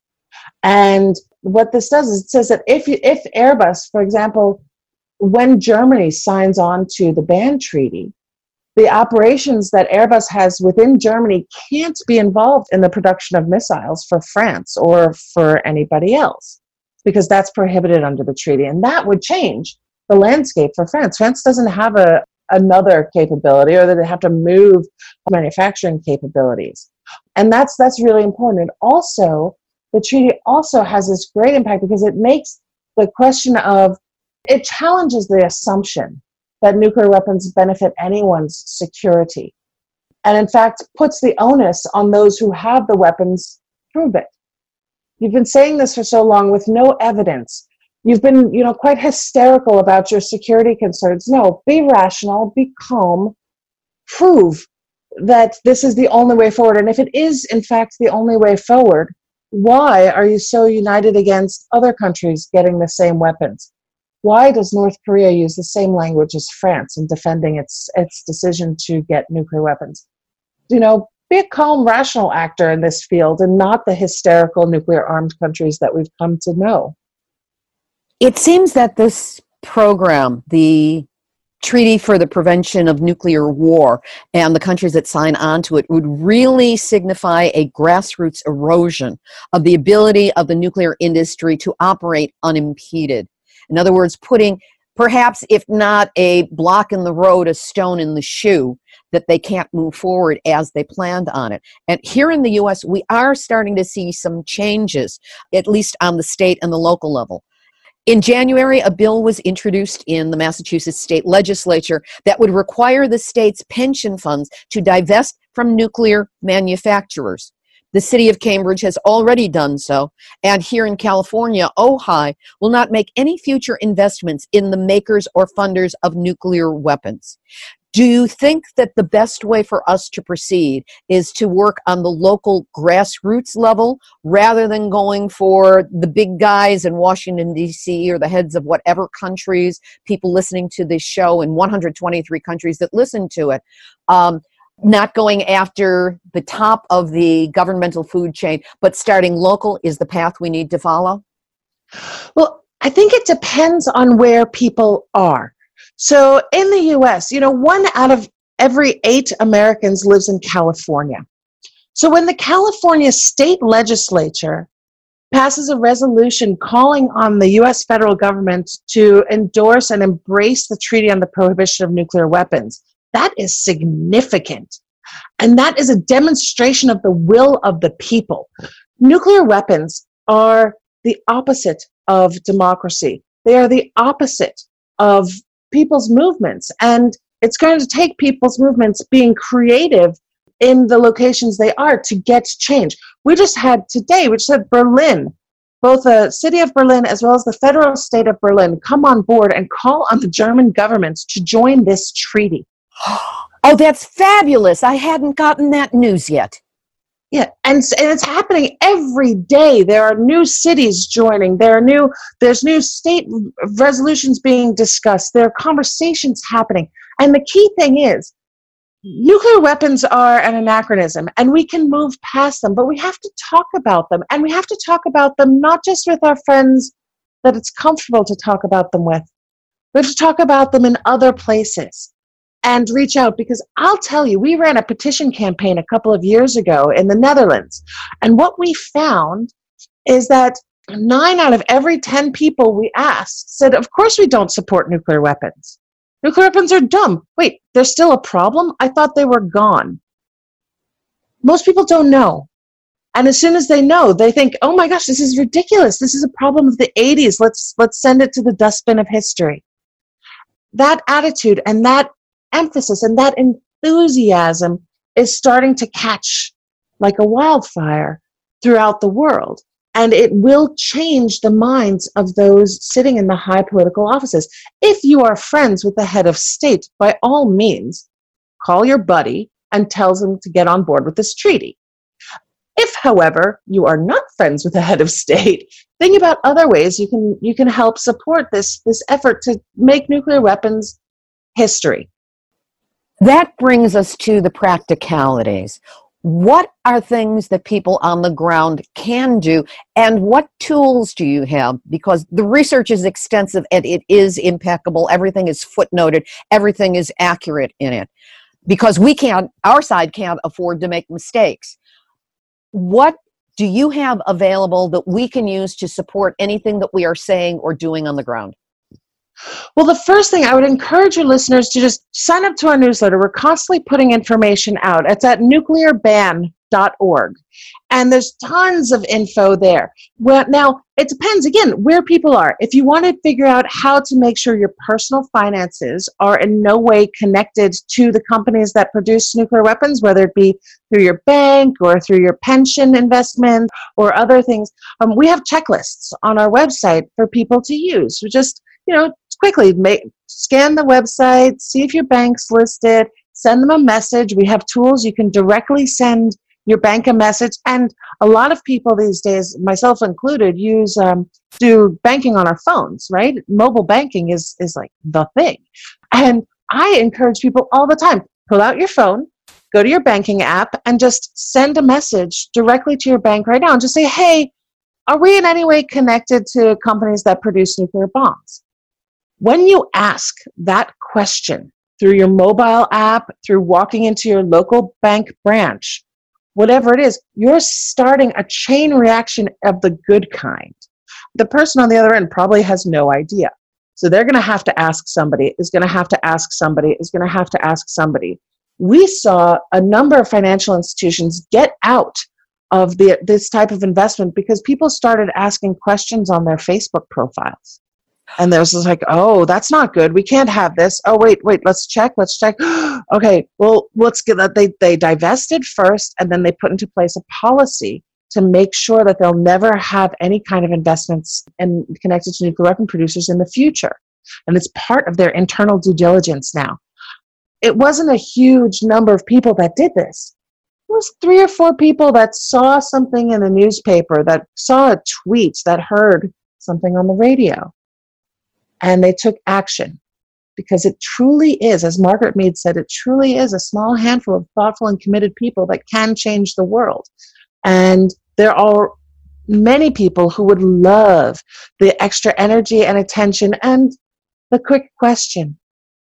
And what this does is it says that if you, if Airbus, for example, when Germany signs on to the ban treaty, the operations that Airbus has within Germany can't be involved in the production of missiles for France or for anybody else, because that's prohibited under the treaty. And that would change the landscape for France. France doesn't have a another capability, or that they have to move manufacturing capabilities. And that's that's really important. And also, the treaty also has this great impact because it makes the question of, it challenges the assumption that nuclear weapons benefit anyone's security. And in fact, puts the onus on those who have the weapons to prove it. You've been saying this for so long with no evidence. You've been, you know, quite hysterical about your security concerns. No, be rational, be calm, prove that this is the only way forward. And if it is, in fact, the only way forward, why are you so united against other countries getting the same weapons? Why does North Korea use the same language as France in defending its its decision to get nuclear weapons? You know, be a calm, rational actor in this field and not the hysterical nuclear-armed countries that we've come to know. It seems that this program, the Treaty for the Prevention of Nuclear War, and the countries that sign on to it would really signify a grassroots erosion of the ability of the nuclear industry to operate unimpeded. In other words, putting perhaps, if not a block in the road, a stone in the shoe, that they can't move forward as they planned on it. And here in the U S, we are starting to see some changes, at least on the state and the local level. In January, a bill was introduced in the Massachusetts state legislature that would require the state's pension funds to divest from nuclear manufacturers. The city of Cambridge has already done so, and here in California, Ojai will not make any future investments in the makers or funders of nuclear weapons. Do you think that the best way for us to proceed is to work on the local grassroots level rather than going for the big guys in Washington, D C, or the heads of whatever countries, people listening to this show in one hundred twenty-three countries that listen to it, um, not going after the top of the governmental food chain, but starting local is the path we need to follow? Well, I think it depends on where people are. So in the U S, you know, one out of every eight Americans lives in California. So when the California state legislature passes a resolution calling on the U S federal government to endorse and embrace the Treaty on the Prohibition of Nuclear Weapons. That is significant. And that is a demonstration of the will of the people. Nuclear weapons are the opposite of democracy. They are the opposite of people's movements. And it's going to take people's movements being creative in the locations they are to get change. We just had today, we just had Berlin, both the city of Berlin as well as the federal state of Berlin come on board and call on the German government to join this treaty. Oh, that's fabulous. I hadn't gotten that news yet. Yeah, and, and it's happening every day. There are new cities joining. There are new, there's new state resolutions being discussed. There are conversations happening. And the key thing is, nuclear weapons are an anachronism, and we can move past them, but we have to talk about them. And we have to talk about them not just with our friends that it's comfortable to talk about them with. We have to talk about them in other places and reach out, because I'll tell you, we ran a petition campaign a couple of years ago in the Netherlands. And what we found is that nine out of every ten people we asked said, of course we don't support nuclear weapons. Nuclear weapons are dumb. Wait, there's still a problem? I thought they were gone. Most people don't know. And as soon as they know, they think, oh my gosh, this is ridiculous. This is a problem of the eighties. Let's, let's send it to the dustbin of history. That attitude and that emphasis and that enthusiasm is starting to catch like a wildfire throughout the world. And it will change the minds of those sitting in the high political offices. If you are friends with the head of state, by all means, call your buddy and tell them to get on board with this treaty. If, however, you are not friends with the head of state, think about other ways you can you can help support this, this effort to make nuclear weapons history. That brings us to the practicalities. What are things that people on the ground can do, and what tools do you have? Because the research is extensive and it is impeccable. Everything is footnoted. Everything is accurate in it. Because we can't, our side can't afford to make mistakes. What do you have available that we can use to support anything that we are saying or doing on the ground? Well, the first thing I would encourage your listeners to just sign up to our newsletter. We're constantly putting information out. It's at nuclear ban dot org. And there's tons of info there. Well, now, it depends, again, where people are. If you want to figure out how to make sure your personal finances are in no way connected to the companies that produce nuclear weapons, whether it be through your bank or through your pension investment or other things, um, we have checklists on our website for people to use. We just, you know, quickly make, scan the website, see if your bank's listed, send them a message. We have tools. You can directly send your bank a message. And a lot of people these days, myself included, use um, do banking on our phones, right? Mobile banking is, is like the thing. And I encourage people all the time, pull out your phone, go to your banking app, and just send a message directly to your bank right now and just say, hey, are we in any way connected to companies that produce nuclear bombs? When you ask that question through your mobile app, through walking into your local bank branch, whatever it is, you're starting a chain reaction of the good kind. The person on the other end probably has no idea. So they're going to have to ask somebody, is going to have to ask somebody, is going to have to ask somebody. We saw a number of financial institutions get out of the, this type of investment because people started asking questions on their Facebook profiles. And there's like, oh, that's not good. We can't have this. Oh, wait, wait, let's check, let's check. Okay, well, let's get that. They, they divested first, and then they put into place a policy to make sure that they'll never have any kind of investments in, connected to nuclear weapon producers in the future. And it's part of their internal due diligence now. It wasn't a huge number of people that did this. It was three or four people that saw something in the newspaper, that saw a tweet, that heard something on the radio. And they took action, because it truly is, as Margaret Mead said, it truly is a small handful of thoughtful and committed people that can change the world. And there are many people who would love the extra energy and attention and the quick question.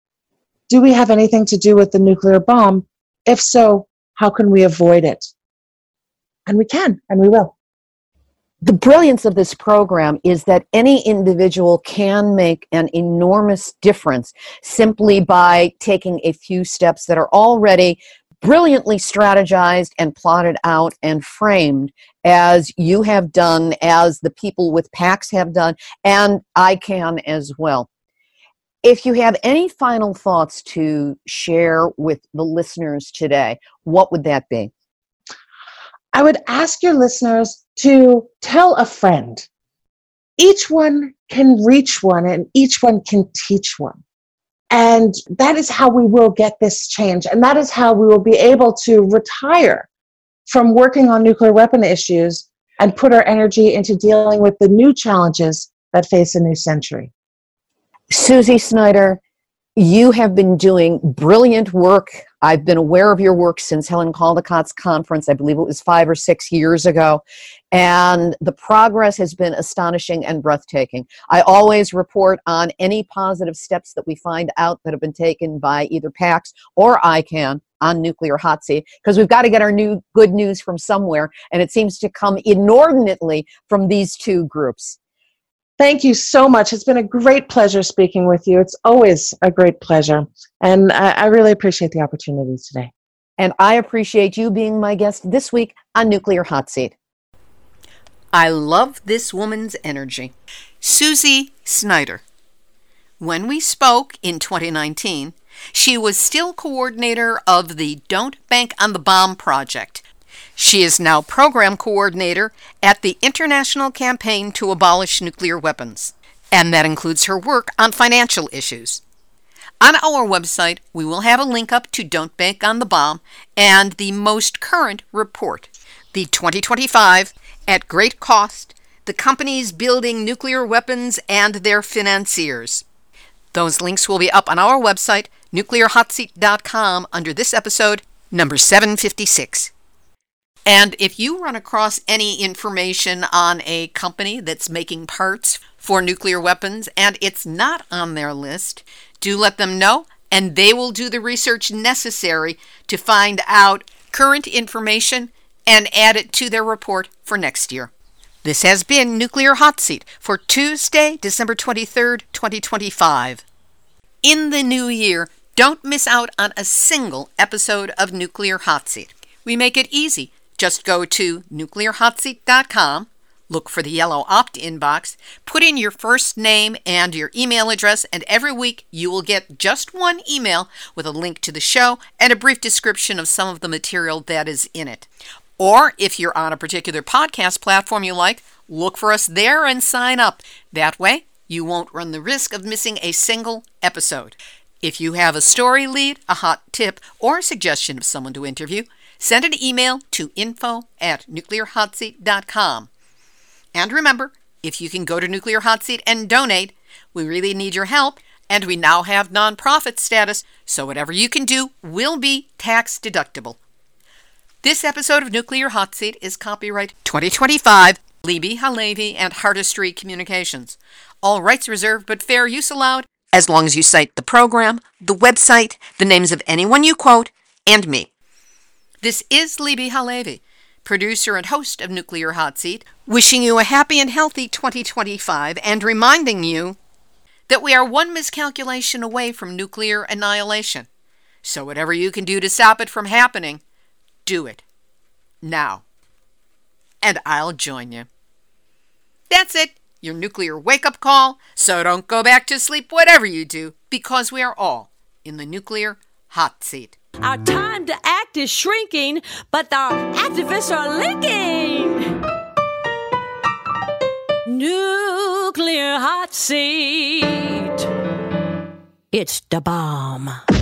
Do we have anything to do with the nuclear bomb? If so, how can we avoid it? And we can, and we will. The brilliance of this program is that any individual can make an enormous difference simply by taking a few steps that are already brilliantly strategized and plotted out and framed, as you have done, as the people with PACS have done, and I can as well. If you have any final thoughts to share with the listeners today, what would that be? I would ask your listeners to tell a friend. Each one can reach one, and each one can teach one. And that is how we will get this change. And that is how we will be able to retire from working on nuclear weapon issues and put our energy into dealing with the new challenges that face a new century. Susie Snyder, you have been doing brilliant work. I've been aware of your work since Helen Caldicott's conference. I believe it was five or six years ago. And the progress has been astonishing and breathtaking. I always report on any positive steps that we find out that have been taken by either PACS or I CAN on Nuclear Hot Seat, because we've got to get our new good news from somewhere, and it seems to come inordinately from these two groups. Thank you so much. It's been a great pleasure speaking with you. It's always a great pleasure. And I, I really appreciate the opportunity today. And I appreciate you being my guest this week on Nuclear Hot Seat. I love this woman's energy. Susie Snyder. When we spoke in twenty nineteen, she was still coordinator of the Don't Bank on the Bomb project. She is now program coordinator at the International Campaign to Abolish Nuclear Weapons, and that includes her work on financial issues. On our website, we will have a link up to Don't Bank on the Bomb and the most current report, the twenty twenty-five, At Great Cost, the Companies Building Nuclear Weapons and Their Financiers. Those links will be up on our website, nuclear hot seat dot com, under this episode, number seven fifty-six. And if you run across any information on a company that's making parts for nuclear weapons and it's not on their list, do let them know, and they will do the research necessary to find out current information and add it to their report for next year. This has been Nuclear Hot Seat for Tuesday, December twenty-third, twenty twenty-five. In the new year, don't miss out on a single episode of Nuclear Hot Seat. We make it easy. Just go to nuclear hot seat dot com, look for the yellow opt-in box, put in your first name and your email address, and every week you will get just one email with a link to the show and a brief description of some of the material that is in it. Or if you're on a particular podcast platform you like, look for us there and sign up. That way, you won't run the risk of missing a single episode. If you have a story lead, a hot tip, or a suggestion of someone to interview, send an email to info at nuclear hot seat dot com. And remember, if you can go to Nuclear Hot Seat and donate, we really need your help, and we now have nonprofit status, so whatever you can do will be tax deductible. This episode of Nuclear Hot Seat is copyright twenty twenty-five, Libby Halevi and Heartistry Communications. All rights reserved, but fair use allowed, as long as you cite the program, the website, the names of anyone you quote, and me. This is Libby Halevi, producer and host of Nuclear Hot Seat, wishing you a happy and healthy twenty twenty-five and reminding you that we are one miscalculation away from nuclear annihilation. So whatever you can do to stop it from happening, do it. Now. And I'll join you. That's it, your nuclear wake-up call, so don't go back to sleep whatever you do, because we are all in the Nuclear Hot Seat. Our time to act is shrinking, but our activists are linking. Nuclear Hot Seat. It's the bomb.